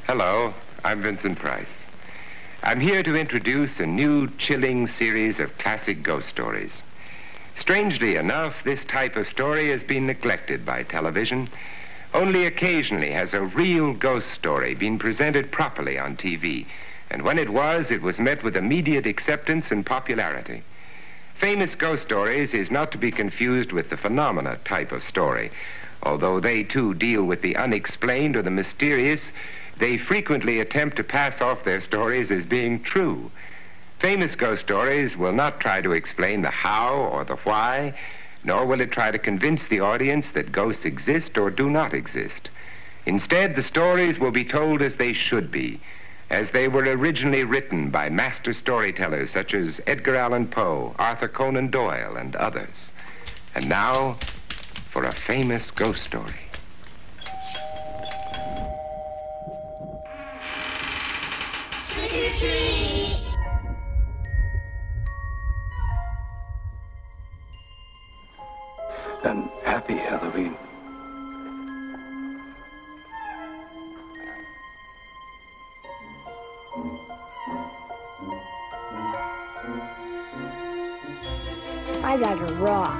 Hello, I'm Vincent Price. I'm here to introduce a new chilling series of classic ghost stories. Strangely enough, this type of story has been neglected by television. Only occasionally has a real ghost story been presented properly on TV, and when it was met with immediate acceptance and popularity. Famous ghost stories is not to be confused with the phenomena type of story. Although they too deal with the unexplained or the mysterious, they frequently attempt to pass off their stories as being true. Famous ghost stories will not try to explain the how or the why, nor will it try to convince the audience that ghosts exist or do not exist. Instead, the stories will be told as they should be, as they were originally written by master storytellers such as Edgar Allan Poe, Arthur Conan Doyle, and others. And now, for a famous ghost story. And happy Halloween. I got a rock.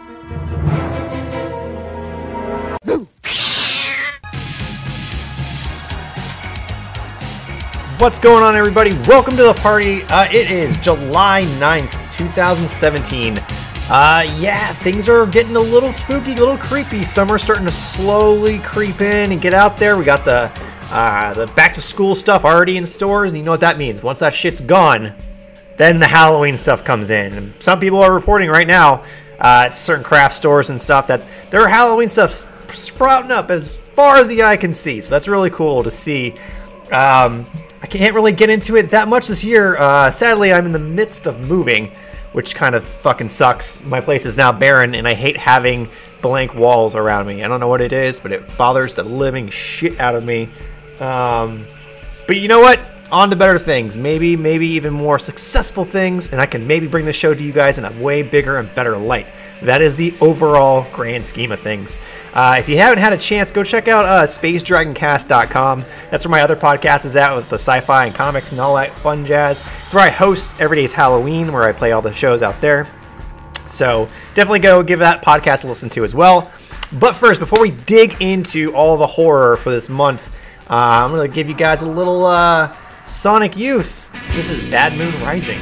What's going on, everybody? Welcome to the party. It is July 9th, 2017. Things are getting a little spooky, a little creepy. Summer's starting to slowly creep in and get out there. We got the back-to-school stuff already in stores, and you know what that means. Once that shit's gone, then the Halloween stuff comes in. And some people are reporting right now at certain craft stores and stuff that their Halloween stuff's sprouting up as far as the eye can see. So that's really cool to see. I can't really get into it that much this year. Sadly, I'm in the midst of moving, which kind of fucking sucks. My place is now barren, and I hate having blank walls around me. I don't know what it is, but it bothers the living shit out of me. But you know what? On to better things. Maybe even more successful things, and I can maybe bring the show to you guys in a way bigger and better light. That is the overall grand scheme of things. If you haven't had a chance, go check out SpaceDragonCast.com. That's where my other podcast is at, with the sci-fi and comics and all that fun jazz. It's where I host Every Day's Halloween, where I play all the shows out there. So definitely go give that podcast a listen to as well. But first, before we dig into all the horror for this month, I'm going to give you guys a little Sonic Youth. This is Bad Moon Rising.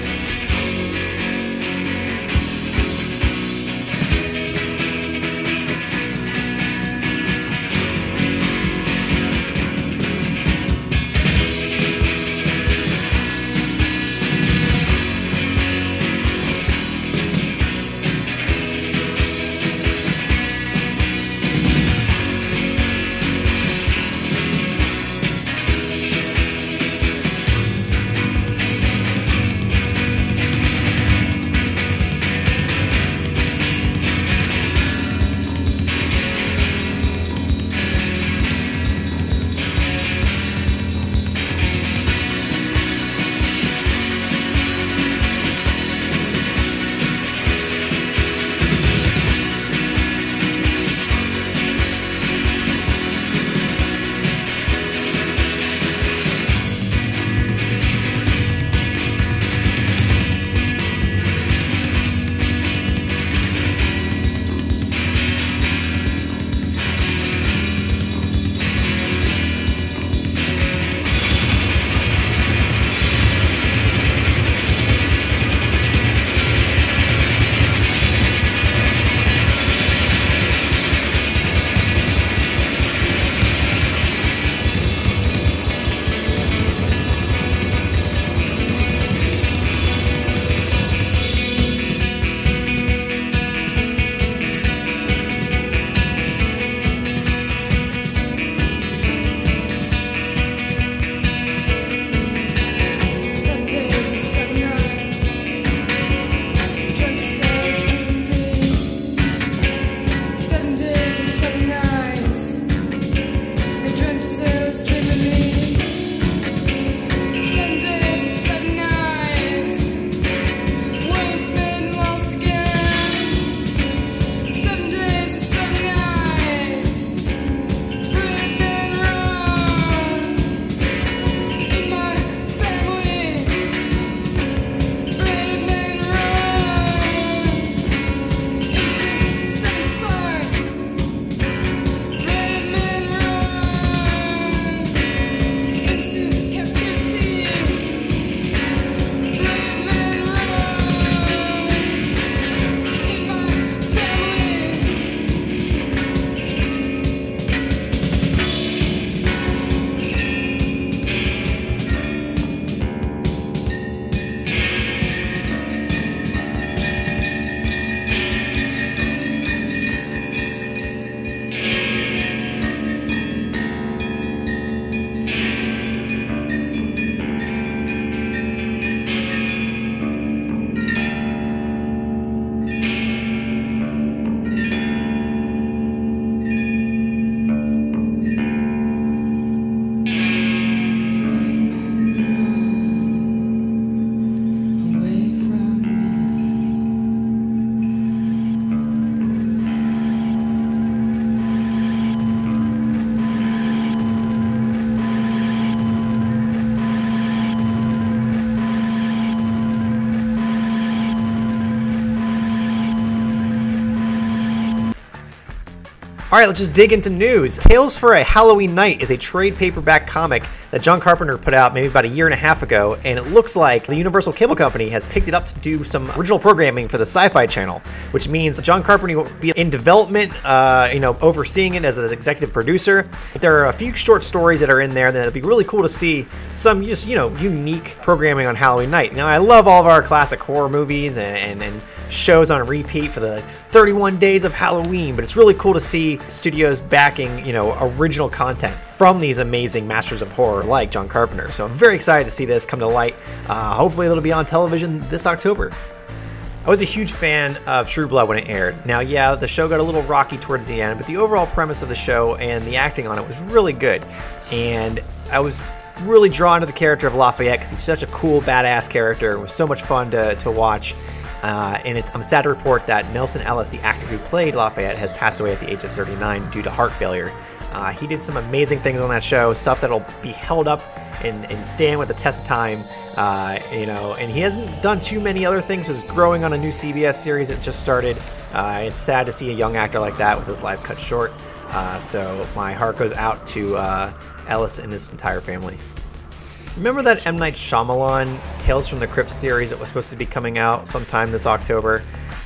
All right, let's just dig into news. Tales for a Halloween Night is a trade paperback comic that John Carpenter put out maybe about a year and a half ago, and it looks like the Universal Cable Company has picked it up to do some original programming for the Sci-Fi Channel, which means John Carpenter will be in development, overseeing it as an executive producer. There are a few short stories that are in there, and it'd be really cool to see some just, unique programming on Halloween Night. Now, I love all of our classic horror movies and shows on repeat for the 31 days of Halloween, but it's really cool to see studios backing, original content from these amazing masters of horror like John Carpenter. So I'm very excited to see this come to light. Hopefully it'll be on television this October. I was a huge fan of True Blood when it aired. Now, yeah, the show got a little rocky towards the end, but the overall premise of the show and the acting on it was really good. And I was really drawn to the character of Lafayette because he's such a cool, badass character. It was so much fun to watch. I'm sad to report that Nelson Ellis, the actor who played Lafayette, has passed away at the age of 39 due to heart failure. He did some amazing things on that show, stuff that'll be held up and stand with the test of time, and he hasn't done too many other things. He's growing on a new CBS series that just started. It's sad to see a young actor like that with his life cut short. So my heart goes out to Ellis and his entire family. Remember that M. Night Shyamalan Tales from the Crypt series that was supposed to be coming out sometime this October?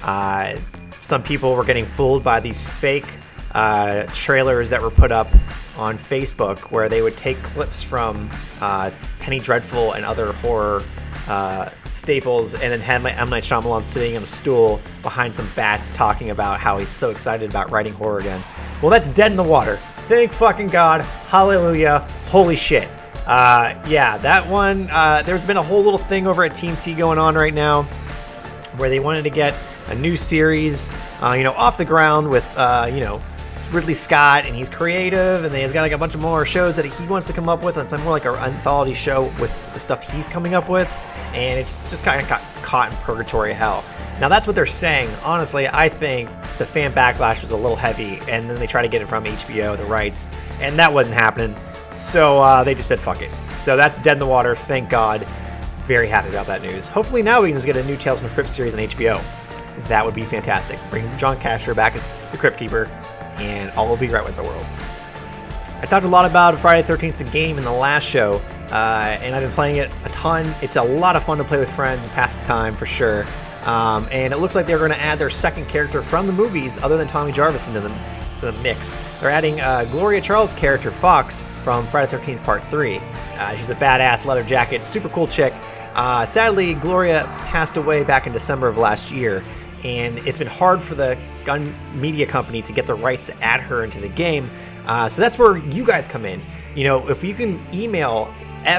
Some people were getting fooled by these fake trailers that were put up on Facebook where they would take clips from Penny Dreadful and other horror staples and then had M. Night Shyamalan sitting on a stool behind some bats talking about how he's so excited about writing horror again. Well, that's dead in the water. Thank fucking God. Hallelujah. Holy shit. That one, there's been a whole little thing over at TNT going on right now where they wanted to get a new series, off the ground with, it's Ridley Scott, and he's creative, and he's got like a bunch of more shows that he wants to come up with, and it's more like an anthology show with the stuff he's coming up with, and it's just kind of got caught in purgatory hell. Now, that's what they're saying. Honestly, I think the fan backlash was a little heavy, and then they tried to get it from HBO, the rights, and that wasn't happening. So they just said, fuck it. So that's dead in the water. Thank God. Very happy about that news. Hopefully now we can just get a new Tales from the Crypt series on HBO. That would be fantastic. Bring John Casher back as the Crypt Keeper, and all will be right with the world. I talked a lot about Friday the 13th, the game, in the last show, and I've been playing it a ton. It's a lot of fun to play with friends and pass the time, for sure. And it looks like they're going to add their second character from the movies, other than Tommy Jarvis, into the mix. They're adding Gloria Charles' character, Fox, from Friday the 13th Part 3. She's a badass leather jacket, super cool chick. Sadly, Gloria passed away back in December of last year, and it's been hard for the gun media company to get the rights to add her into the game. So that's where you guys come in. If you can email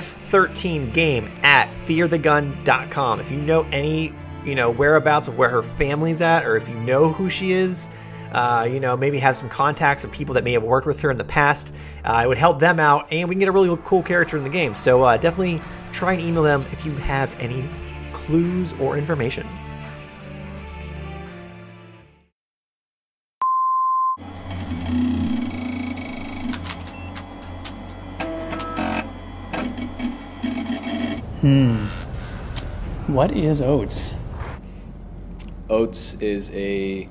f13game@fearthegun.com if you know any whereabouts of where her family's at, or if you know who she is, maybe has some contacts of people that may have worked with her in the past. It would help them out, and we can get a really cool character in the game. So definitely try and email them if you have any clues or information. What is oats? Oats is a...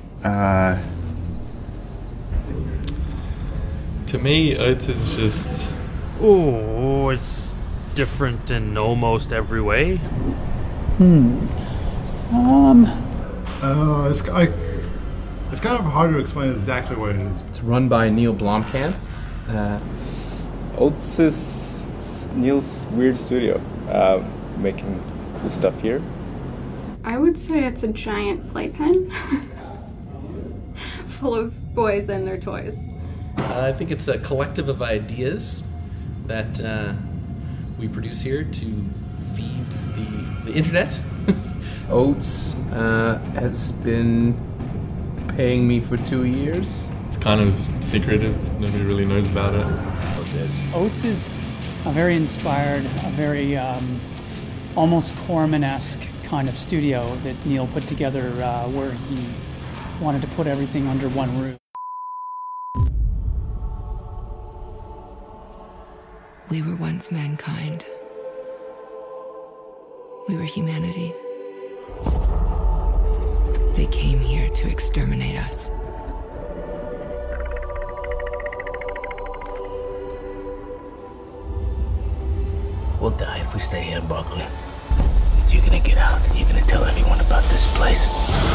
To me, oats is just... Oh, it's different in almost every way. It's kind of hard to explain exactly what it is. It's run by Neil Blomkamp. Oats is Neil's weird studio, making cool stuff here. I would say it's a giant playpen full of boys and their toys. I think it's a collective of ideas that we produce here to feed the internet. Oats has been paying me for 2 years. It's kind of secretive. Nobody really knows about it. Oats is a very inspired, a very almost Corman-esque kind of studio that Neil put together where he wanted to put everything under one roof. We were once mankind. We were humanity. They came here to exterminate us. We'll die if we stay here in Buckley. You're gonna get out and you're gonna tell everyone about this place.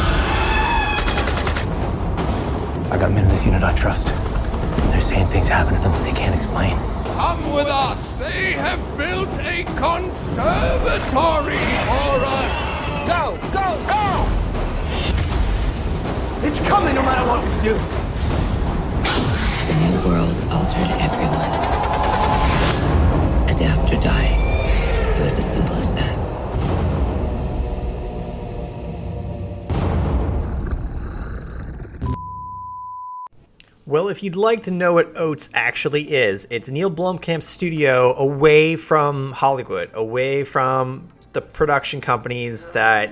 I got men in this unit I trust. They're saying things happen to them that they can't explain. Come with us. They have built a conservatory for us. Go, go, go! It's coming no matter what we do. The new world altered everyone. Adapt or die. It was as simple as that. Well, if you'd like to know what Oats actually is, it's Neil Blomkamp's studio away from Hollywood, away from the production companies that,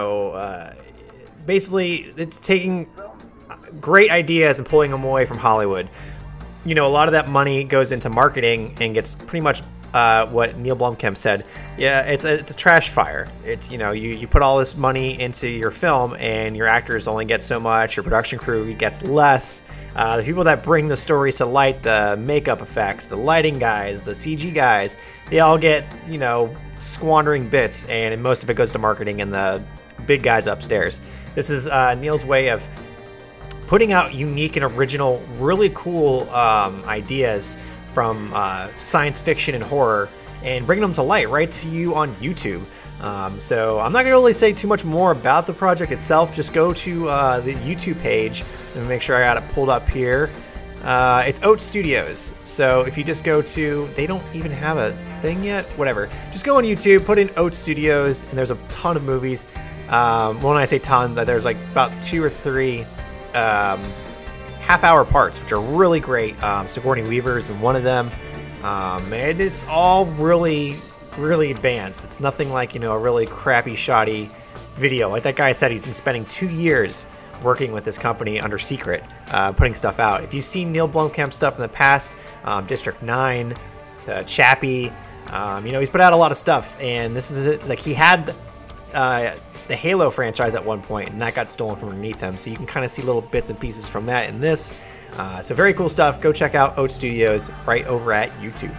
basically it's taking great ideas and pulling them away from Hollywood. A lot of that money goes into marketing and gets pretty much what Neil Blomkamp said. Yeah, it's a trash fire. It's, you put all this money into your film and your actors only get so much, your production crew gets less. The people that bring the stories to light, the makeup effects, the lighting guys, the CG guys, they all get, squandering bits, and most of it goes to marketing and the big guys upstairs. This is Neil's way of putting out unique and original, really cool ideas from science fiction and horror and bringing them to light right to you on YouTube. So I'm not going to really say too much more about the project itself. Just go to the YouTube page and make sure I got it pulled up here. It's Oats Studios. So if you just go to, they don't even have a thing yet, whatever. Just go on YouTube, put in Oats Studios, and there's a ton of movies. When I say tons, there's like about 2 or 3 half-hour parts, which are really great. Sigourney Weaver's in one of them. And it's all really advanced. It's nothing like, a really crappy, shoddy video. Like that guy said, he's been spending 2 years working with this company under secret, putting stuff out. If you've seen Neil Blomkamp stuff in the past, District 9, Chappie, he's put out a lot of stuff. And this is like he had the Halo franchise at one point, and that got stolen from underneath him. So you can kind of see little bits and pieces from that in this. So very cool stuff. Go check out Oats Studios right over at YouTube.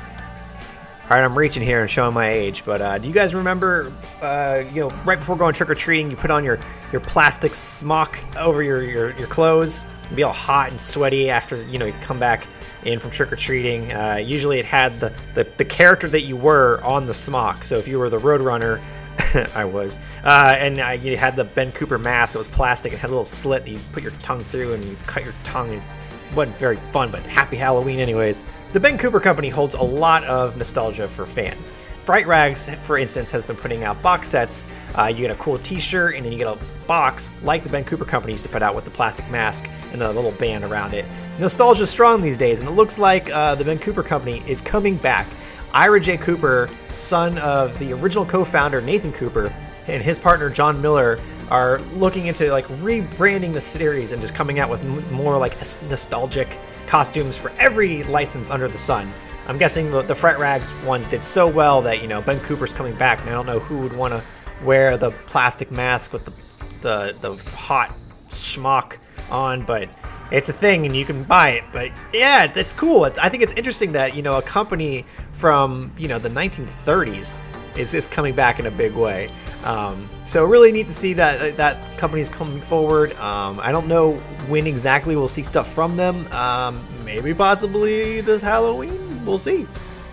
All right, I'm reaching here and showing my age, but do you guys remember, right before going trick-or-treating, you put on your plastic smock over your clothes and be all hot and sweaty after, you come back in from trick-or-treating. Usually it had the character that you were on the smock. So if you were the Roadrunner, I was, and you had the Ben Cooper mask that was plastic and had a little slit that you put your tongue through and you cut your tongue. And it wasn't very fun, but happy Halloween anyways. The Ben Cooper Company holds a lot of nostalgia for fans. Fright Rags, for instance, has been putting out box sets. You get a cool t-shirt, and then you get a box like the Ben Cooper Company used to put out with the plastic mask and the little band around it. Nostalgia's strong these days, and it looks like the Ben Cooper Company is coming back. Ira J. Cooper, son of the original co-founder Nathan Cooper, and his partner John Miller are looking into rebranding the series and just coming out with more nostalgic costumes for every license under the sun. I'm guessing the Fright Rags ones did so well that Ben Cooper's coming back, and I don't know who would want to wear the plastic mask with the hot schmuck on, but it's a thing and you can buy it. But yeah, it's cool. I think it's interesting that a company from the 1930s is coming back in a big way. So really neat to see that company's coming forward. I don't know when exactly we'll see stuff from them. Maybe possibly this Halloween. We'll see.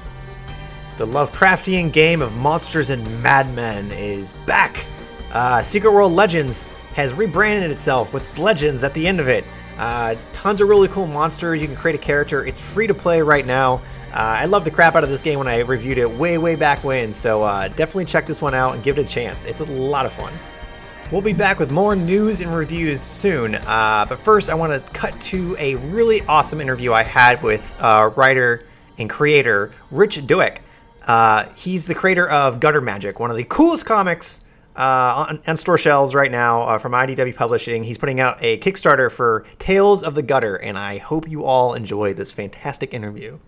The Lovecraftian game of Monsters and Madmen is back. Secret World Legends has rebranded itself with Legends at the end of it. Tons of really cool monsters. You can create a character. It's free to play right now. I loved the crap out of this game when I reviewed it way back when, so definitely check this one out and give it a chance. It's a lot of fun. We'll be back with more news and reviews soon, but first I want to cut to a really awesome interview I had with writer and creator Rich Douek. He's the creator of Gutter Magic, one of the coolest comics on store shelves right now from IDW Publishing. He's putting out a Kickstarter for Tales of the Gutter, and I hope you all enjoy this fantastic interview.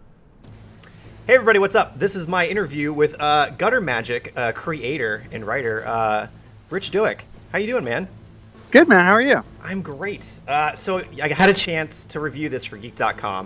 Hey everybody, what's up? This is my interview with Gutter Magic creator and writer Rich Douek. How you doing, man? Good, man. How are you? I'm great. So I had a chance to review this for Geek.com.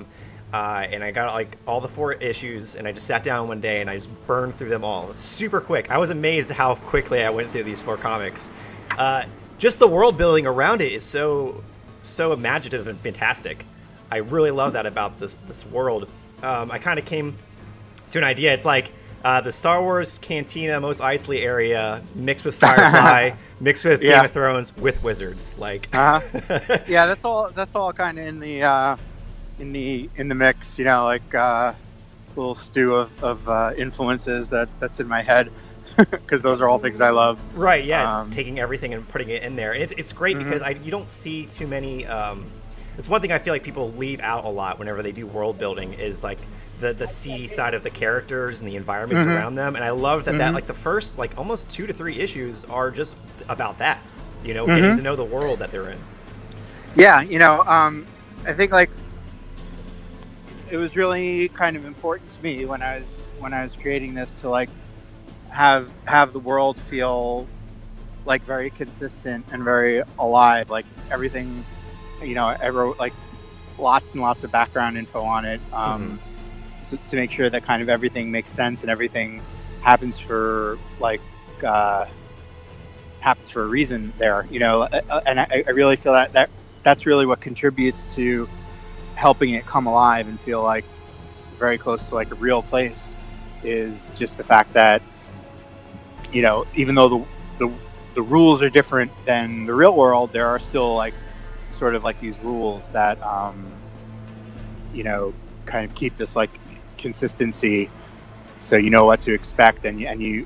and I got like all the 4 issues, and I just sat down one day and I just burned through them all super quick. I was amazed how quickly I went through these 4 comics. Just the world building around it is so imaginative and fantastic. I really love that about this world. I kind of came to an idea. It's like the Star Wars Cantina, Mos Eisley area mixed with Firefly, mixed with Game of Thrones with wizards. Like, yeah, that's all kind of in the mix. You know, like little stew of influences that's in my head. Because those are all things I love. Right, yes. Taking everything and putting it in there. And it's great because you don't see too many... it's one thing I feel like people leave out a lot whenever they do world building is like the seedy side of the characters and the environments around them. And I love that like the first like almost 2 to 3 issues are just about that. You know, getting to know the world that they're in. Yeah, you know, I think like it was really kind of important to me when I was creating this to like have the world feel like very consistent and very alive, like everything, you know, I wrote like lots and lots of background info on it, so, to make sure that kind of everything makes sense and everything happens for like happens for a reason there, you know, and I really feel that's really what contributes to helping it come alive and feel like very close to like a real place, is just the fact that, you know, even though the rules are different than the real world, there are still like sort of like these rules that you know, kind of keep this like consistency, so you know what to expect, and you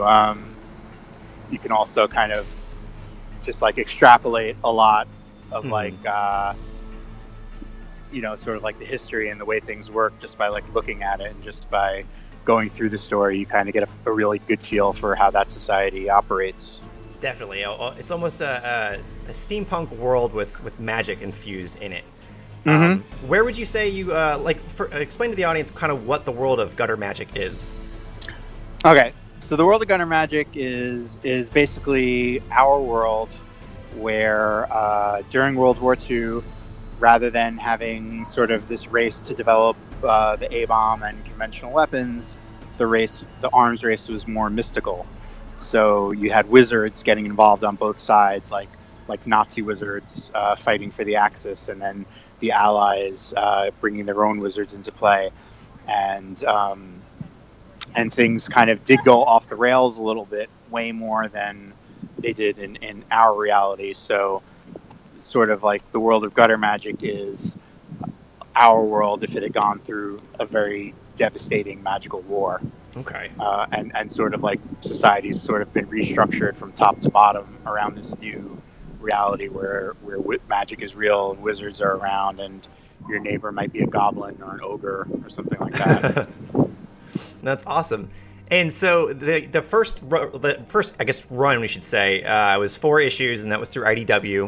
can also kind of just like extrapolate a lot of like you know, sort of like the history and the way things work just by like looking at it, and just by going through the story, you kind of get a really good feel for how that society operates. Definitely. It's almost a steampunk world with magic infused in it. Where would you say you, explain to the audience kind of what the world of gutter magic is? Okay, so the world of gutter magic is basically our world where during World War II, rather than having sort of this race to develop the A-bomb and conventional weapons, the arms race was more mystical. So you had wizards getting involved on both sides, like Nazi wizards fighting for the Axis, and then the Allies bringing their own wizards into play, and things kind of did go off the rails a little bit, way more than they did in our reality. So sort of like the world of gutter magic is our world if it had gone through a very devastating magical war. Okay. And sort of like society's sort of been restructured from top to bottom around this new reality where magic is real and wizards are around, and your neighbor might be a goblin or an ogre or something like that. That's awesome. And so the first I guess run, we should say, was 4 issues, and that was through IDW.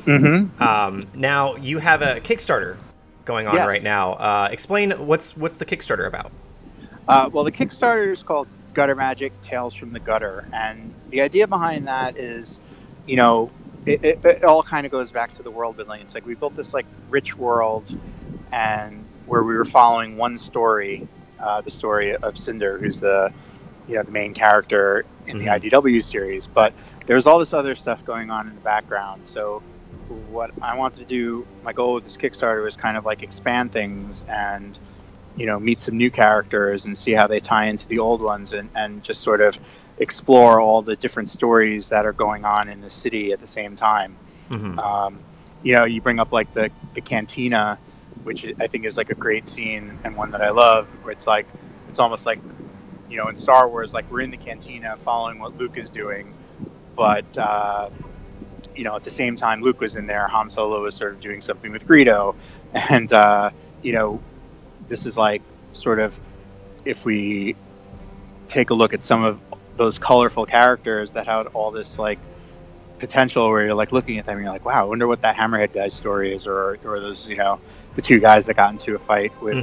Now you have a Kickstarter going on right now. Explain what's the Kickstarter about? Well, the Kickstarter is called Gutter Magic: Tales from the Gutter, and the idea behind that is, you know, it all kind of goes back to the world building. It's like we built this like rich world, and where we were following one story, the story of Cinder, who's the main character in the IDW series, but there's all this other stuff going on in the background. So what I wanted to do, my goal with this Kickstarter was kind of like expand things and, you know, meet some new characters and see how they tie into the old ones, and just sort of explore all the different stories that are going on in the city at the same time. You know, you bring up like the cantina, which I think is like a great scene and one that I love, where it's almost like, you know, in Star Wars, like we're in the cantina following what Luke is doing, but you know, at the same time Luke was in there, Han Solo was sort of doing something with Greedo, and you know, this is like sort of, if we take a look at some of those colorful characters that had all this like potential, where you're like looking at them and you're like, wow, I wonder what that Hammerhead guy's story is, or those, you know, the 2 guys that got into a fight with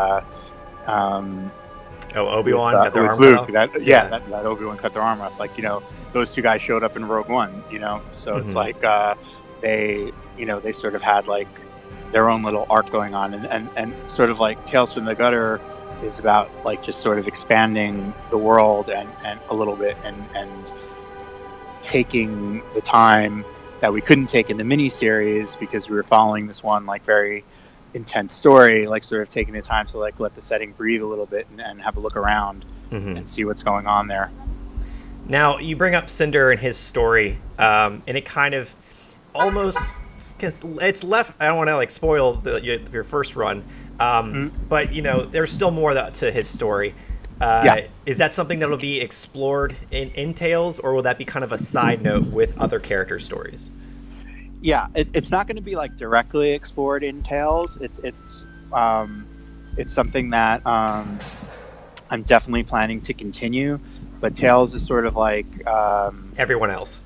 Obi-Wan cut their arm Luke. off. That Obi-Wan cut their arm off. Like, you know, those 2 guys showed up in Rogue One, you know, so it's like they, you know, they sort of had like their own little arc going on, and sort of like Tales from the Gutter is about like just sort of expanding the world and a little bit and taking the time that we couldn't take in the miniseries because we were following this one like very intense story, like sort of taking the time to like let the setting breathe a little bit and have a look around and see what's going on there. Now you bring up Cinder and his story, and it kind of almost, because it's left, I don't want to like spoil your first run, but you know there's still more to his story. Is that something that will be explored in Tales, or will that be kind of a side note with other character stories? Yeah, it's not going to be like directly explored in Tales. It's something that I'm definitely planning to continue, but Tales is sort of like everyone else,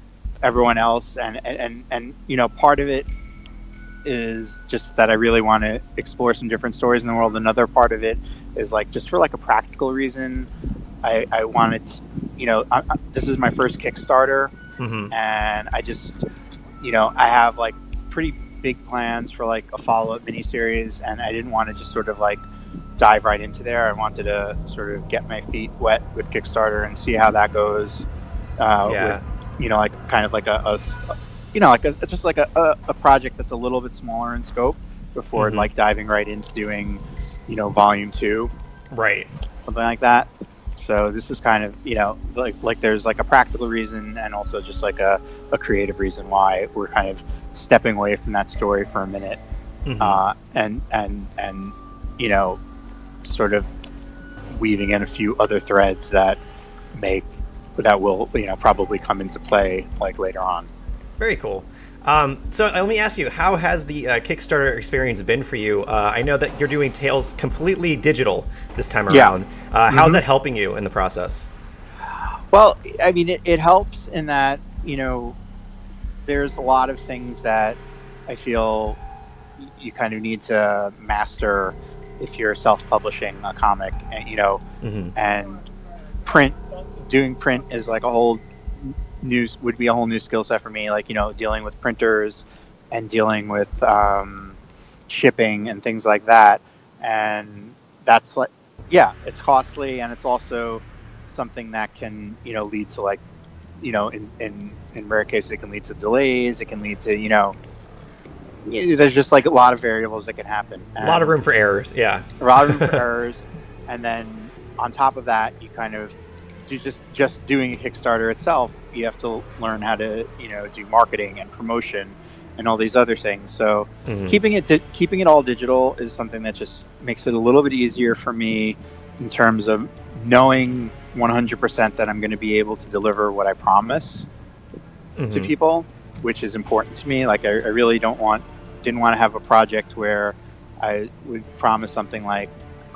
and you know, part of it is just that I really want to explore some different stories in the world. Another part of it is like just for like a practical reason. I wanted to, you know, this is my first Kickstarter, and I just, you know, I have like pretty big plans for like a follow-up miniseries, and I didn't want to just sort of like dive right into there. I wanted to sort of get my feet wet with Kickstarter and see how that goes. With, you know, like kind of like just like a project that's a little bit smaller in scope before like diving right into doing, you know, volume 2, right? Something like that. So this is kind of, you know, like there's like a practical reason and also just like a creative reason why we're kind of stepping away from that story for a minute, and you know, sort of weaving in a few other threads that will, you know, probably come into play like later on. Very cool. So let me ask you, how has the Kickstarter experience been for you? I know that you're doing Tales completely digital this time around. How's that helping you in the process? Well, I mean, it helps in that, you know, there's a lot of things that I feel you kind of need to master if you're self-publishing a comic, and, you know, and doing print is like a whole would be a whole new skill set for me, like, you know, dealing with printers and dealing with shipping and things like that. And that's like, yeah, it's costly, and it's also something that can, you know, lead to like, you know, in rare cases it can lead to delays, it can lead to, you know, there's just like a lot of variables that can happen. A lot of room for errors. A lot of room for errors. And then on top of that, you kind of just doing a Kickstarter itself, you have to learn how to, you know, do marketing and promotion and all these other things. So keeping it all digital is something that just makes it a little bit easier for me in terms of knowing 100% that I'm going to be able to deliver what I promise to people, which is important to me. Like I really didn't want to have a project where I would promise something like,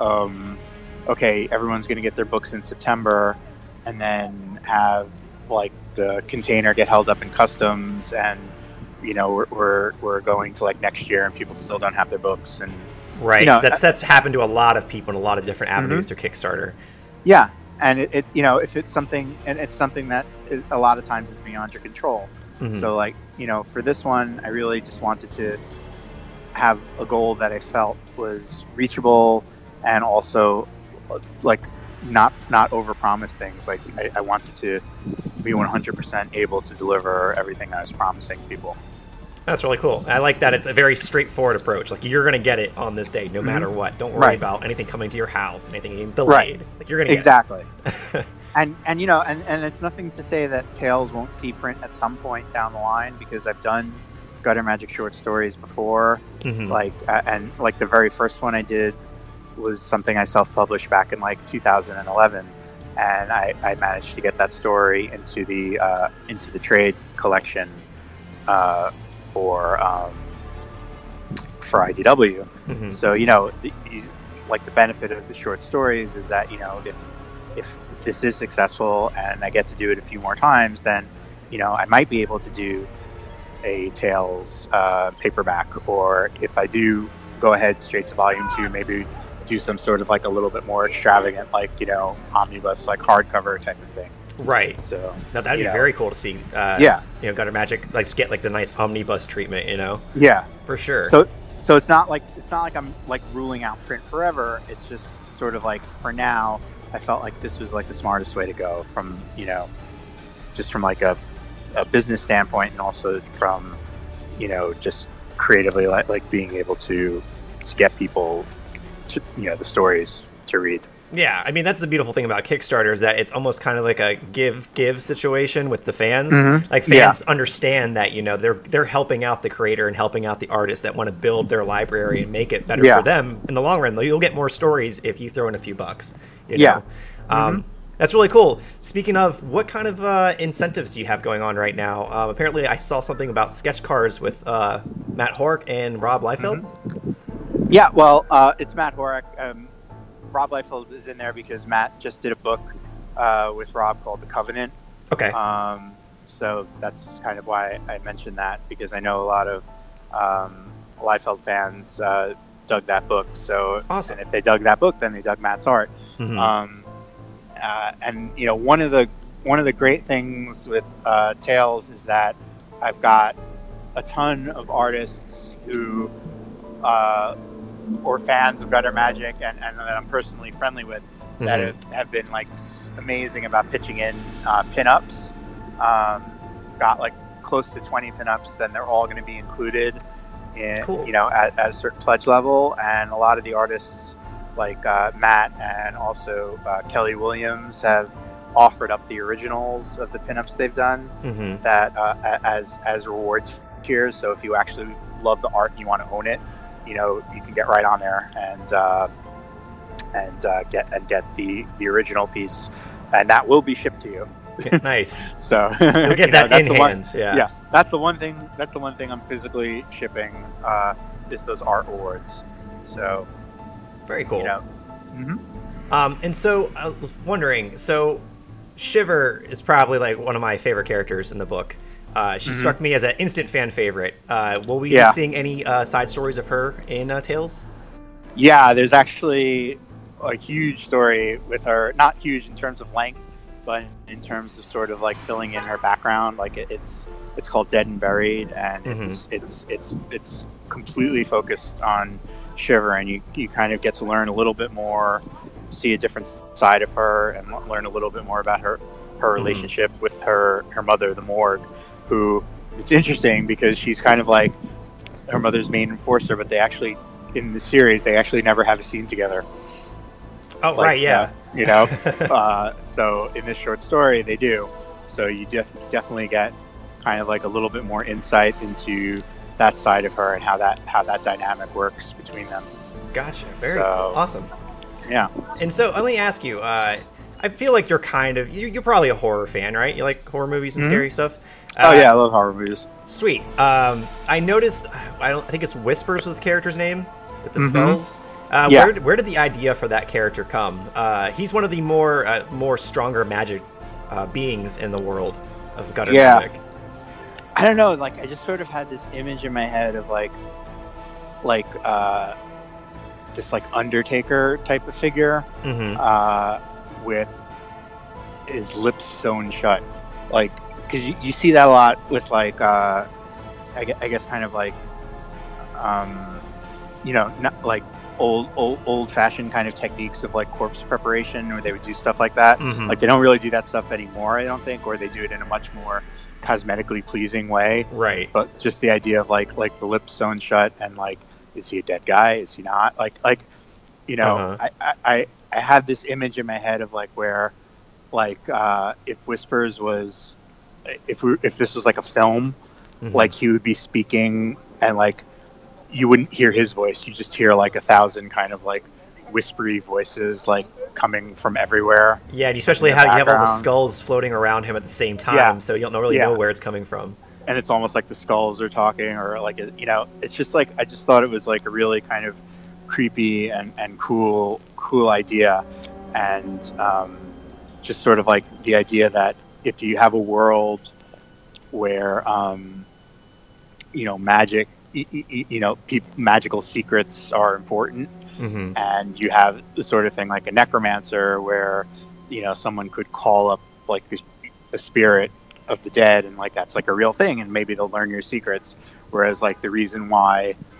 okay, everyone's going to get their books in September, and then have like the container get held up in customs, and, you know, we're going to like next year and people still don't have their books. And right, you know, that's happened to a lot of people in a lot of different avenues through Kickstarter. Yeah, and it you know, if it's something, and it's something that a lot of times is beyond your control. So like, you know, for this one, I really just wanted to have a goal that I felt was reachable, and also like not overpromise things. Like I wanted to be 100% able to deliver everything I was promising people. That's really cool. I like that it's a very straightforward approach. Like, you're going to get it on this day, no matter what. Don't worry about anything coming to your house, anything getting delayed. Like, you're going to get it. And you know, and it's nothing to say that Tales won't see print at some point down the line, because I've done Gutter Magic short stories before. Like, and like the very first one I did was something I self-published back in like 2011, and I managed to get that story into the trade collection for IDW. So, you know, like the benefit of the short stories is that, you know, if this is successful and I get to do it a few more times, then, you know, I might be able to do a Tales paperback, or if I do go ahead straight to volume 2, maybe do some sort of like a little bit more extravagant, like, you know, omnibus, like hardcover type of thing. Right. So now that'd be very cool to see. You know, Gutter Magic like get like the nice omnibus treatment. You know. Yeah. For sure. So it's not like I'm like ruling out print forever. It's just sort of like for now, I felt like this was like the smartest way to go from, you know, just from like a business standpoint, and also from, you know, just creatively like being able to get people to, you know, the stories to read. Yeah, I mean, that's the beautiful thing about Kickstarter, is that it's almost kind of like a give situation with the fans. Mm-hmm. Like, fans understand that, you know, they're helping out the creator and helping out the artist that want to build their library and make it better for them in the long run. You'll get more stories if you throw in a few bucks. You know? That's really cool. Speaking of, what kind of incentives do you have going on right now? Apparently, I saw something about sketch cards with Matt Horak and Rob Liefeld. Mm-hmm. Yeah, well, it's Matt Horak. Rob Liefeld is in there because Matt just did a book with Rob called The Covenant. Okay. So that's kind of why I mentioned that, because I know a lot of Liefeld fans dug that book. So awesome. And if they dug that book, then they dug Matt's art. Mm-hmm. And you know, one of the great things with Tales is that I've got a ton of artists who or fans of Gutter Magic and that I'm personally friendly with, that have been like amazing about pitching in pinups. Got like close to 20 pinups. Then they're all going to be included in, you know, at a certain pledge level. And a lot of the artists like Matt and also Kelly Williams have offered up the originals of the pinups they've done that as reward tiers. So if you actually love the art and you want to own it, you know, you can get right on there and get the original piece, and that will be shipped to you. Nice. So you'll get that in hand. Yeah, that's the one thing. That's the one thing I'm physically shipping is those art awards. So very cool. You know. And so I was wondering, so Shiver is probably like one of my favorite characters in the book. She struck me as an instant fan favorite. Will we be seeing any side stories of her in Tales? Yeah, there's actually a huge story with her. Not huge in terms of length, but in terms of sort of like filling in her background. Like it's called Dead and Buried, and it's completely focused on Shiver, and you kind of get to learn a little bit more, see a different side of her, and learn a little bit more about her relationship with her mother, the Morgue. Who, it's interesting because she's kind of like her mother's main enforcer, but they actually, in the series, they actually never have a scene together. Oh, like, right, yeah. You know, so in this short story, they do. So you definitely get kind of like a little bit more insight into that side of her and how that dynamic works between them. Gotcha. Very awesome. Yeah. And so let me ask you, I feel like you're kind of, you're probably a horror fan, right? You like horror movies and scary stuff? Oh yeah, I love horror movies. Sweet. I noticed, I think it's Whispers was the character's name, with the skulls. Where did the idea for that character come? He's one of the more stronger magic beings in the world of Gutter Magic. I don't know, like I just sort of had this image in my head of like this like Undertaker type of figure, with his lips sewn shut, like. Because you see that a lot with like I guess kind of like you know, not like old fashioned kind of techniques of like corpse preparation, where they would do stuff like that. Like they don't really do that stuff anymore, I don't think, or they do it in a much more cosmetically pleasing way. Right. But just the idea of like the lips sewn shut, and like, is he a dead guy? Is he not? Like you know, I had this image in my head of like where like if Whispers was, if this was like a film, like he would be speaking, and like you wouldn't hear his voice, you just hear like 1,000 kind of like whispery voices like coming from everywhere. Yeah, and especially how you have all the skulls floating around him at the same time, so you don't really know where it's coming from. And it's almost like the skulls are talking, or like, you know, it's just like, I just thought it was like a really kind of creepy and cool idea, and just sort of like the idea that if you have a world where you know, magic, you know, magical secrets are important, and you have the sort of thing like a necromancer where, you know, someone could call up like a spirit of the dead, and like that's like a real thing, and maybe they'll learn your secrets. Whereas like the reason why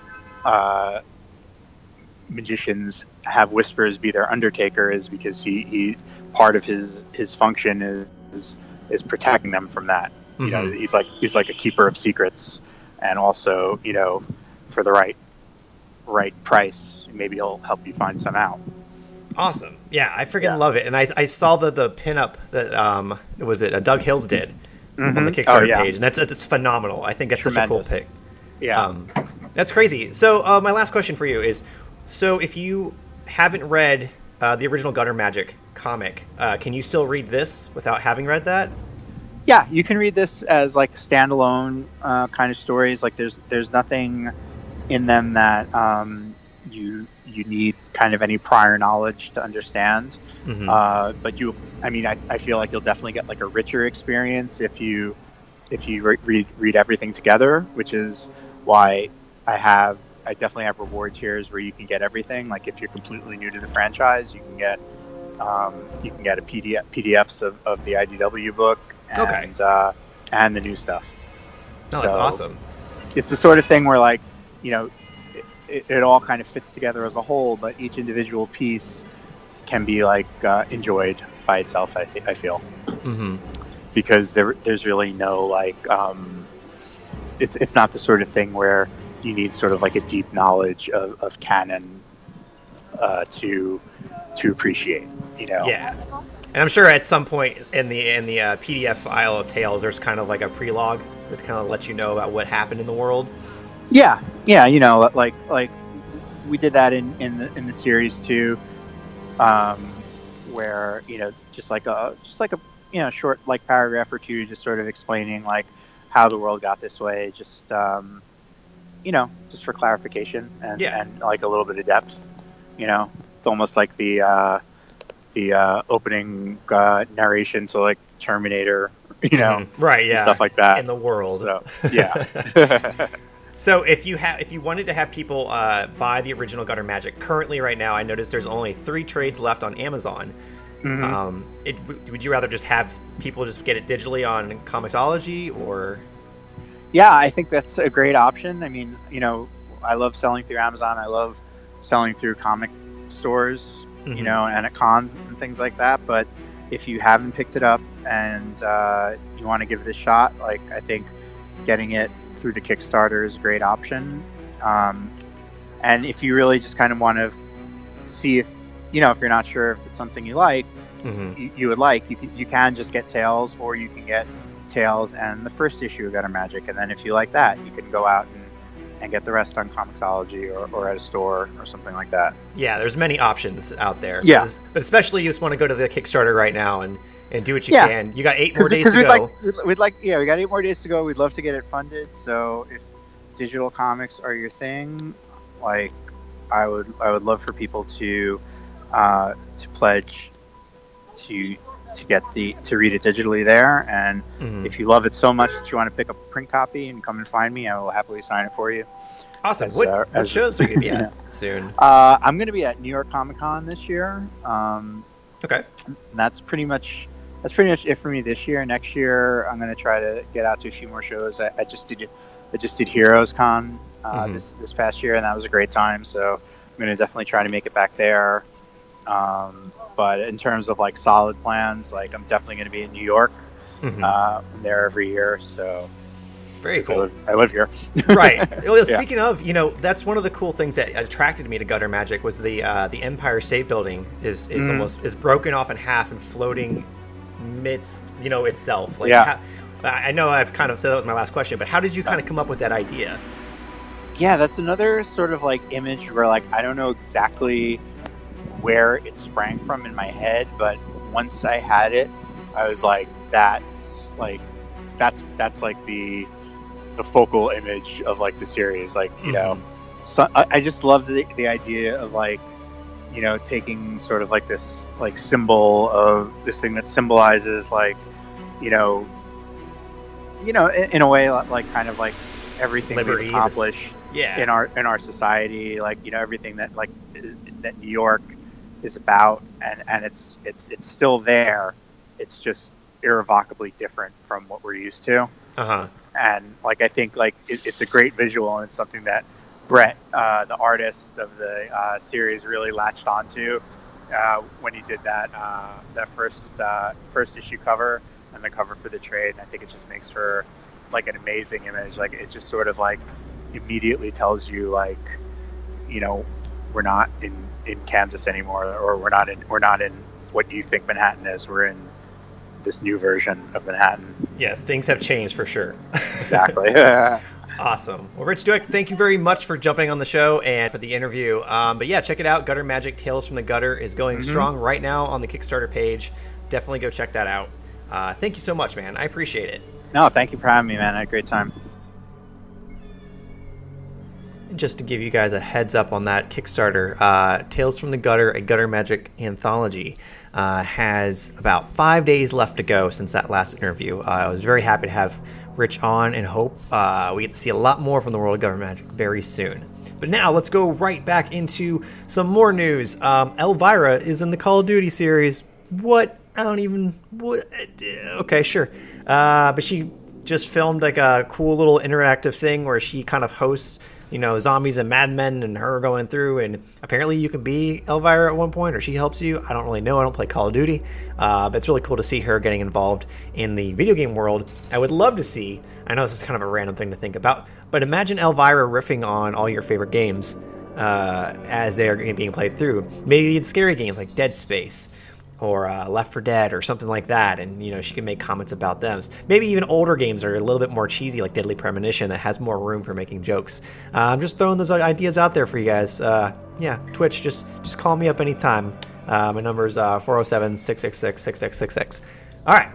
magicians have whispers be their undertaker is because he part of his function is protecting them from that. You know, he's like a keeper of secrets, and also, you know, for the right price, maybe he'll help you find some out. Awesome. Yeah, I freaking love it. And I saw the pinup that was it Doug Hills did on the Kickstarter page, and that's phenomenal. I think that's such a cool pick. Yeah, that's crazy. So my last question for you is, so if you haven't read the original Gutter Magic comic, can you still read this without having read that? Yeah, you can read this as like standalone kind of stories. Like there's nothing in them that you need kind of any prior knowledge to understand. But I feel like you'll definitely get like a richer experience if you read everything together, which is why I definitely have reward tiers where you can get everything. Like if you're completely new to the franchise, you can get a PDFs of the IDW book and the new stuff. No, that's awesome. It's the sort of thing where, like, you know, it all kind of fits together as a whole, but each individual piece can be like enjoyed by itself. I feel because there's really no like it's not the sort of thing where you need sort of like a deep knowledge of canon to appreciate, you know. Yeah. And I'm sure at some point in the PDF file of Tales, there's kind of like a prelogue that kind of lets you know about what happened in the world. Yeah, you know, like we did that in the series too, where, you know, just like a you know, short like paragraph or two, just sort of explaining like how the world got this way, just you know, just for clarification and like a little bit of depth. You know, it's almost like the opening narration to like Terminator, you know, right? Yeah, stuff like that in the world. So, yeah. So if you wanted to have people buy the original Gutter Magic, currently right now, I noticed there's only 3 trades left on Amazon. Would you rather just have people just get it digitally on Comixology, or? Yeah, I think that's a great option. I mean, you know, I love selling through Amazon. I love selling through comic stores, you know, and at cons and things like that. But if you haven't picked it up and you want to give it a shot, like, I think getting it through the Kickstarter is a great option. And if you really just kind of want to see if, you know, if you're not sure if it's something you like, you would like, you can just get Tales, or you can get Tales and the first issue of Gutter Magic, and then if you like that, you can go out and get the rest on Comixology or at a store or something like that. Yeah, there's many options out there. Yeah. But especially you just want to go to the Kickstarter right now and do what you can. You got 8 more days to go. We got 8 more days to go. We'd love to get it funded. So if digital comics are your thing, like, I would love for people to pledge to read it digitally there. And if you love it so much that you want to pick up a print copy and come and find me, I will happily sign it for you. Awesome. What shows are you going to be at soon? I'm going to be at New York Comic Con this year. Okay. And that's pretty much it for me this year. Next year, I'm going to try to get out to a few more shows. I just did Heroes Con this past year, and that was a great time. So I'm going to definitely try to make it back there. But in terms of like solid plans, like, I'm definitely going to be in New York. I'm there every year, so very cool. I live here. Right. Well, speaking of, you know, that's one of the cool things that attracted me to Gutter Magic was the Empire State Building is almost broken off in half and floating midst, you know, itself. Like, I know I've kind of said that was my last question, but how did you kind of come up with that idea? Yeah, that's another sort of like image where, like, I don't know exactly where it sprang from in my head, but once I had it, I was like, that's like the focal image of like the series. Like, you know, so I just love the idea of, like, you know, taking sort of like this like symbol of this thing that symbolizes, like, you know, in a way, like kind of like everything we accomplish in our society, like, you know, everything that like that New York is about, and it's still there. It's just irrevocably different from what we're used to. And like, I think like it's a great visual, and it's something that Brett, the artist of the series, really latched onto when he did that first issue cover and the cover for the trade. And I think it just makes for like an amazing image. Like it just sort of like immediately tells you like, you know, we're not in Kansas anymore, or we're not in what you think Manhattan is. We're in this new version of Manhattan. Yes, things have changed for sure. Exactly. Awesome. Well, Rich Douek, thank you very much for jumping on the show and for the interview. But yeah, check it out. Gutter Magic Tales from the Gutter is going strong right now on the Kickstarter page. Definitely go check that out. Thank you so much, man. I appreciate it. No, thank you for having me, man. I had a great time. Just to give you guys a heads up on that Kickstarter, Tales from the Gutter, a Gutter Magic anthology, has about 5 days left to go since that last interview. I was very happy to have Rich on and hope we get to see a lot more from the world of Gutter Magic very soon. But now let's go right back into some more news. Elvira is in the Call of Duty series. What? I don't even... What? Okay, sure. But she just filmed like a cool little interactive thing where she kind of hosts, you know, zombies and Mad Men and her going through, and apparently you can be Elvira at one point, or she helps you. I don't really know. I don't play Call of Duty, but it's really cool to see her getting involved in the video game world. I would love to see, I know this is kind of a random thing to think about, but imagine Elvira riffing on all your favorite games as they are being played through. Maybe it's scary games like Dead Space, or Left 4 Dead, or something like that, and you know she can make comments about them. Maybe even older games are a little bit more cheesy, like Deadly Premonition, that has more room for making jokes. I'm just throwing those ideas out there for you guys. Yeah, Twitch, just call me up anytime. My number is 407-666-6666. All right,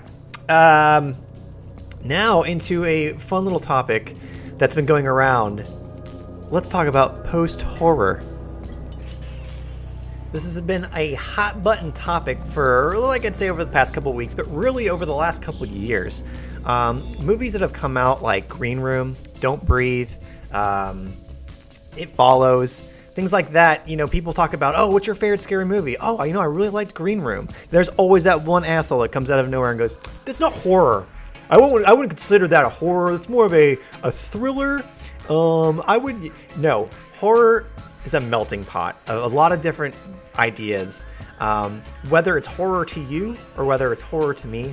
now into a fun little topic that's been going around. Let's talk about post-horror. This has been a hot button topic for, like I'd say, over the past couple of weeks, but really over the last couple of years. Movies that have come out like Green Room, Don't Breathe, It Follows, things like that. You know, people talk about, oh, what's your favorite scary movie? Oh, you know, I really liked Green Room. There's always that one asshole that comes out of nowhere and goes, that's not horror. I wouldn't consider that a horror. It's more of a thriller. No, horror is a melting pot of a lot of different ideas. Whether it's horror to you or whether it's horror to me,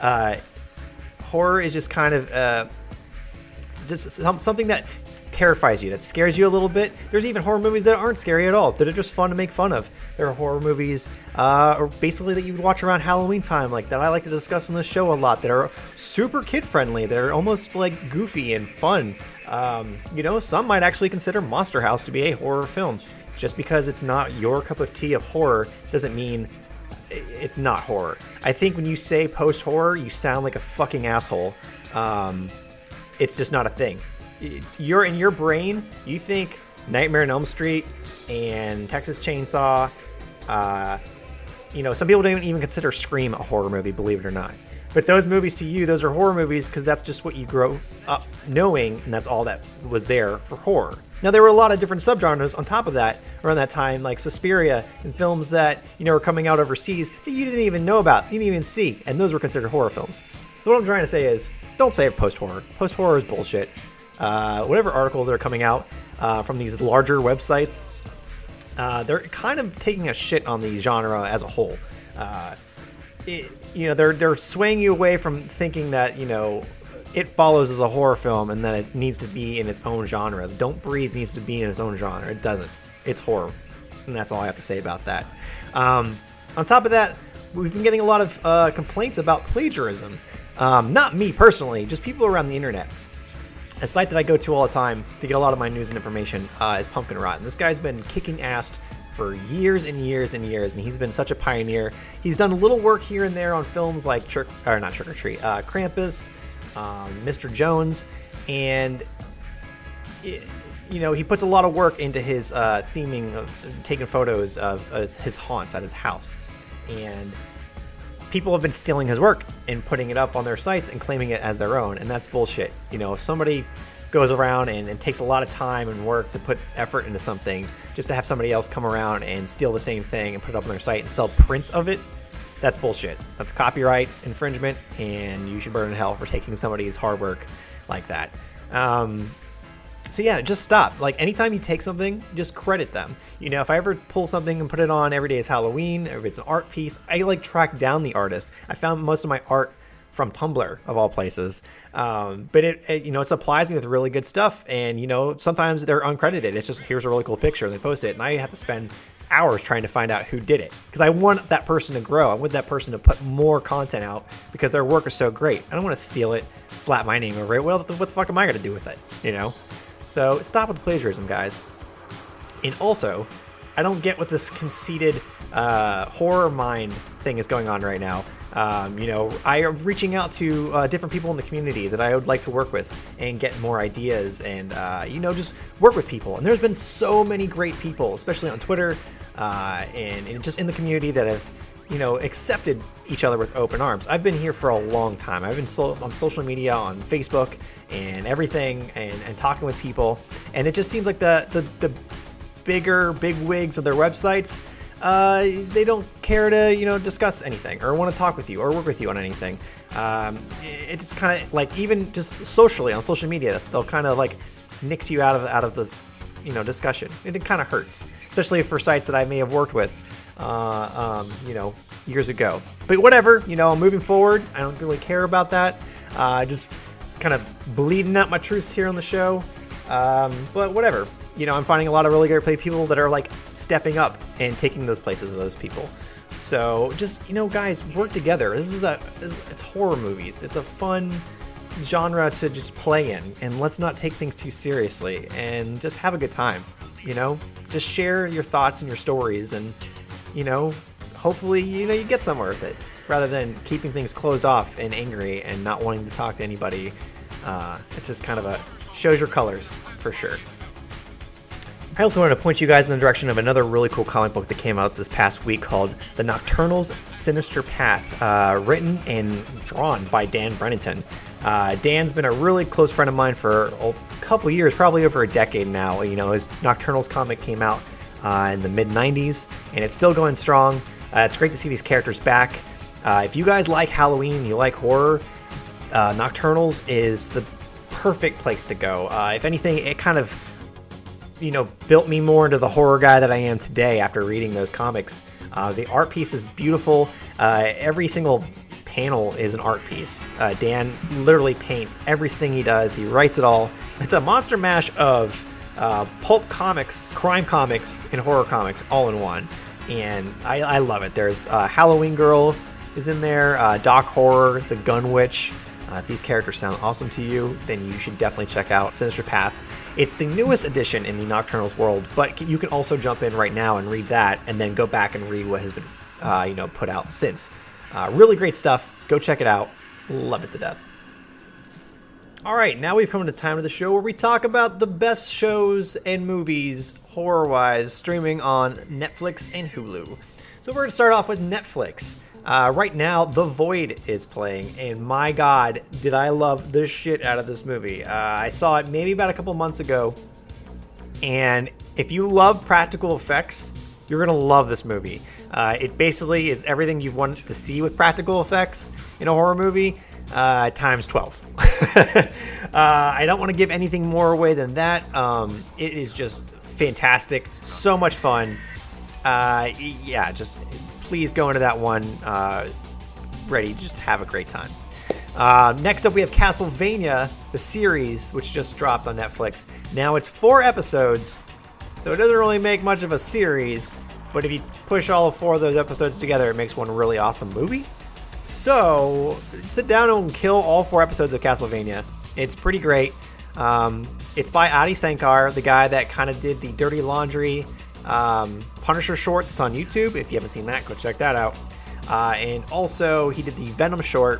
horror is just kind of just something that terrifies you, that scares you a little bit. There's even horror movies that aren't scary at all, that are just fun to make fun of. There are horror movies or basically that you would watch around Halloween time, like that I like to discuss on the show a lot, that are super kid friendly, that are almost like goofy and fun. You know, some might actually consider Monster House to be a horror film. Just because it's not your cup of tea of horror doesn't mean it's not horror. I think when you say post-horror, you sound like a fucking asshole. It's just not a thing. You're in your brain, you think Nightmare on Elm Street and Texas Chainsaw. You know, some people don't even consider Scream a horror movie, believe it or not. But those movies to you, those are horror movies because that's just what you grow up knowing, and that's all that was there for horror. Now, there were a lot of different subgenres on top of that around that time, like Suspiria and films that, you know, were coming out overseas that you didn't even know about, you didn't even see, and those were considered horror films. So what I'm trying to say is, don't say post-horror. Post-horror is bullshit. Whatever articles that are coming out from these larger websites, they're kind of taking a shit on the genre as a whole. You know, they're swaying you away from thinking that, you know, It Follows as a horror film and that it needs to be in its own genre. Don't Breathe needs to be in its own genre. It doesn't. It's horror. And that's all I have to say about that. On top of that, we've been getting a lot of complaints about plagiarism. Not me personally, just people around the internet. A site that I go to all the time to get a lot of my news and information is Pumpkin Rotten. This guy's been kicking ass for years and years and years, and he's been such a pioneer. He's done a little work here and there on films like Krampus, Mr. Jones, and you know, he puts a lot of work into his theming of taking photos of his haunts at his house, and people have been stealing his work and putting it up on their sites and claiming it as their own, and that's bullshit. You know, if somebody goes around and takes a lot of time and work to put effort into something just to have somebody else come around and steal the same thing and put it up on their site and sell prints of it, that's bullshit. That's copyright infringement, and you should burn in hell for taking somebody's hard work like that. So yeah, just stop. Like, anytime you take something, just credit them. You know, if I ever pull something and put it on Every Day is Halloween, or if it's an art piece, I like track down the artist. I found most of my art from Tumblr, of all places. But it, you know, it supplies me with really good stuff. And, you know, sometimes they're uncredited. It's just, here's a really cool picture, and they post it, and I have to spend hours trying to find out who did it, because I want that person to grow. I want that person to put more content out because their work is so great. I don't want to steal it, slap my name over it. What the fuck am I going to do with it? You know? So stop with the plagiarism, guys. And also, I don't get what this conceited horror mind thing is going on right now. You know, I am reaching out to different people in the community that I would like to work with and get more ideas and, you know, just work with people. And there's been so many great people, especially on Twitter and just in the community, that have, you know, accepted each other with open arms. I've been here for a long time. I've been on social media, on Facebook and everything, and talking with people. And it just seems like the big wigs of their websites, they don't care to, you know, discuss anything or want to talk with you or work with you on anything. It just kind of, like, even just socially on social media, they'll kind of like nix you out of the, you know, discussion. It kind of hurts, especially for sites that I may have worked with, you know, years ago. But whatever, you know, moving forward, I don't really care about that. Just kind of bleeding out my truth here on the show. But whatever. You know, I'm finding a lot of really great people that are, like, stepping up and taking those places of those people. So just, you know, guys, work together. It's horror movies. It's a fun genre to just play in, and let's not take things too seriously and just have a good time. You know, just share your thoughts and your stories, and, you know, hopefully, you know, you get somewhere with it, rather than keeping things closed off and angry and not wanting to talk to anybody. It's just kind of shows your colors for sure. I also wanted to point you guys in the direction of another really cool comic book that came out this past week called The Nocturnal's Sinister Path, written and drawn by Dan Brennington. Dan's been a really close friend of mine for a couple years, probably over a decade now. You know, his Nocturnals comic came out in the mid-90s, and it's still going strong. It's great to see these characters back. If you guys like Halloween, you like horror, Nocturnals is the perfect place to go. If anything, it kind of, you know, built me more into the horror guy that I am today after reading those comics. The art piece is beautiful. Every single panel is an art piece. Dan literally paints everything he does. He writes it all. It's a monster mash of pulp comics, crime comics, and horror comics all in one. And I love it. There's Halloween Girl is in there, Doc Horror, the Gun Witch. If these characters sound awesome to you, then you should definitely check out Sinister Path. It's the newest edition in the Nocturnals world, but you can also jump in right now and read that, and then go back and read what has been, you know, put out since. Really great stuff. Go check it out. Love it to death. All right, now we've come to the time of the show where we talk about the best shows and movies, horror-wise, streaming on Netflix and Hulu. So we're going to start off with Netflix. Right now, The Void is playing, and my God, did I love the shit out of this movie. I saw it maybe about a couple months ago, and if you love practical effects, you're going to love this movie. It basically is everything you want to see with practical effects in a horror movie, times 12. I don't want to give anything more away than that. It is just fantastic. So much fun. Yeah, just please go into that one ready. Just have a great time. Next up, we have Castlevania, the series, which just dropped on Netflix. Now it's 4 episodes, so it doesn't really make much of a series, but if you push all 4 of those episodes together, it makes one really awesome movie. So sit down and kill all 4 episodes of Castlevania. It's pretty great. It's by Adi Shankar, the guy that kind of did the Dirty Laundry Punisher short that's on YouTube. If you haven't seen that, go check that out. And also he did the Venom short,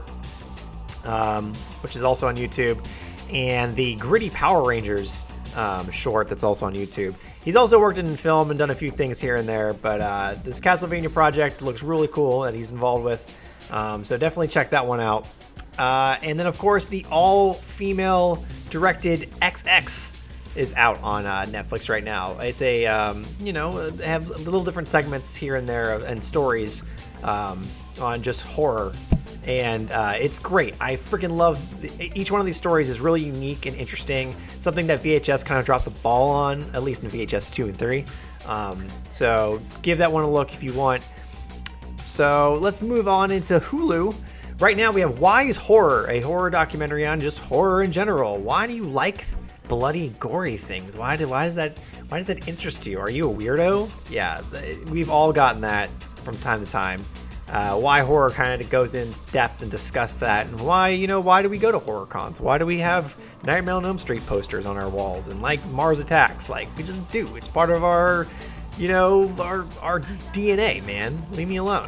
which is also on YouTube, and the Gritty Power Rangers short that's also on YouTube. He's also worked in film and done a few things here and there, but this Castlevania project looks really cool that he's involved with, so definitely check that one out. And then of course the all-female directed XX is out on Netflix right now. It's a, you know, they have little different segments here and there and stories on just horror and it's great. I freaking love each one of these stories is really unique and interesting. Something that VHS kind of dropped the ball on, at least in VHS 2 and 3. So give that one a look if you want. So let's move on into Hulu. Right now we have Why is Horror, a horror documentary on just horror in general. Why do you like bloody, gory things? Why does that interest you? Are you a weirdo? Yeah, we've all gotten that from time to time. Why horror kind of goes in depth and discuss that, and why do we go to horror cons? Why do we have Nightmare on Elm Street posters on our walls and like Mars Attacks? Like, we just do. It's part of our, our DNA, man. Leave me alone.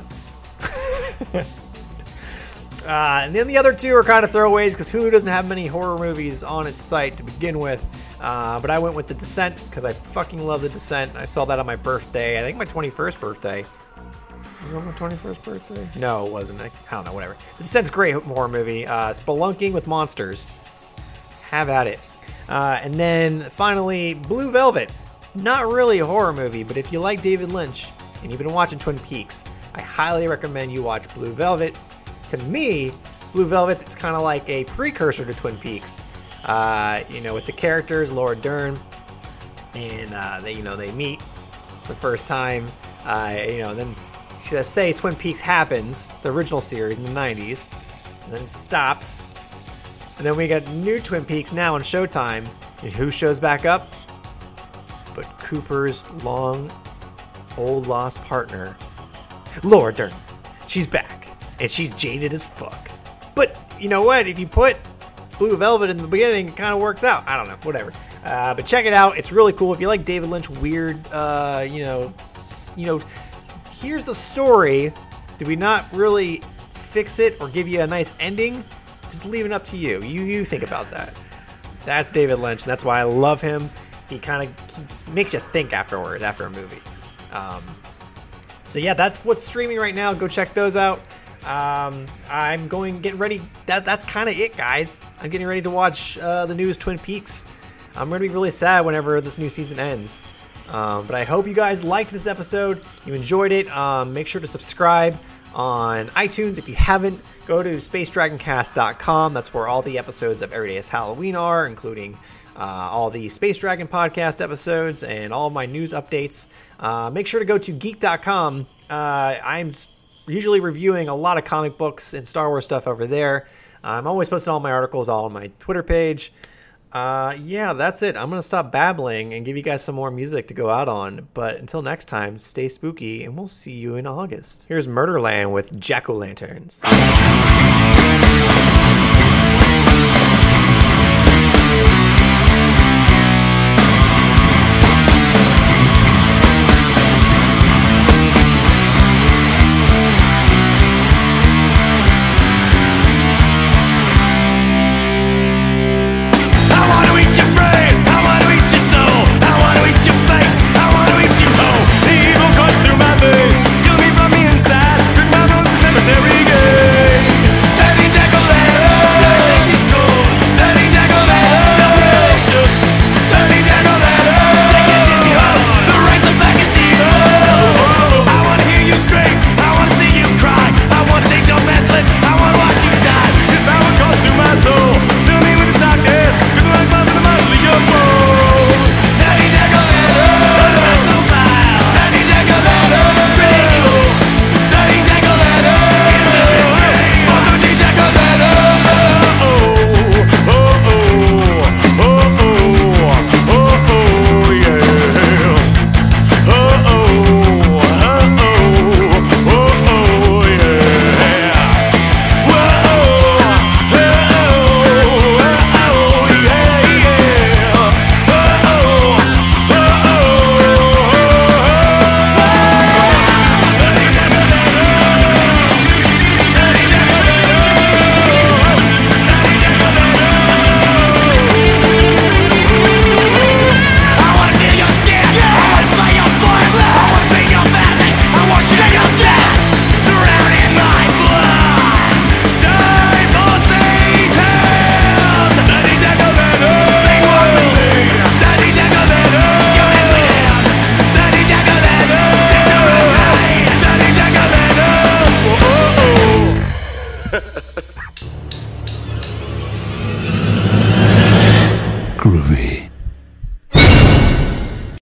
And then the other two are kind of throwaways because Hulu doesn't have many horror movies on its site to begin with. But I went with The Descent because I fucking love The Descent. I saw that on my birthday. I think my 21st birthday. Was it my 21st birthday? No, it wasn't. I don't know, whatever. The Descent's a great horror movie. Spelunking with monsters. Have at it. And then finally, Blue Velvet. Not really a horror movie, but if you like David Lynch and you've been watching Twin Peaks, I highly recommend you watch Blue Velvet. To me, Blue Velvet is kind of like a precursor to Twin Peaks. With the characters, Laura Dern, and they meet for the first time. Then say Twin Peaks happens, the original series in the 90s, and then it stops. And then we got new Twin Peaks now on Showtime. And who shows back up? But Cooper's long, old lost partner, Laura Dern. She's back. And she's jaded as fuck. But you know what? If you put Blue Velvet in the beginning, it kind of works out. I don't know. Whatever. But check it out. It's really cool. If you like David Lynch weird, here's the story. Did we not really fix it or give you a nice ending? Just leave it up to you. You think about that. That's David Lynch. And that's why I love him. He kind of makes you think afterwards, after a movie. So yeah, that's what's streaming right now. Go check those out. I'm getting ready. That's kind of it, guys. I'm getting ready to watch the newest Twin Peaks. I'm going to be really sad whenever this new season ends. But I hope you guys liked this episode. You enjoyed it. Make sure to subscribe on iTunes if you haven't. Go to spacedragoncast.com. That's where all the episodes of Every Day is Halloween are, including all the Space Dragon podcast episodes and all of my news updates. Make sure to go to geek.com. I'm usually reviewing a lot of comic books and Star Wars stuff over there. I'm always posting all my articles all on my Twitter page. Yeah, that's it. I'm going to stop babbling and give you guys some more music to go out on. But until next time, stay spooky, and we'll see you in August. Here's Murderland with Jack-O-Lanterns.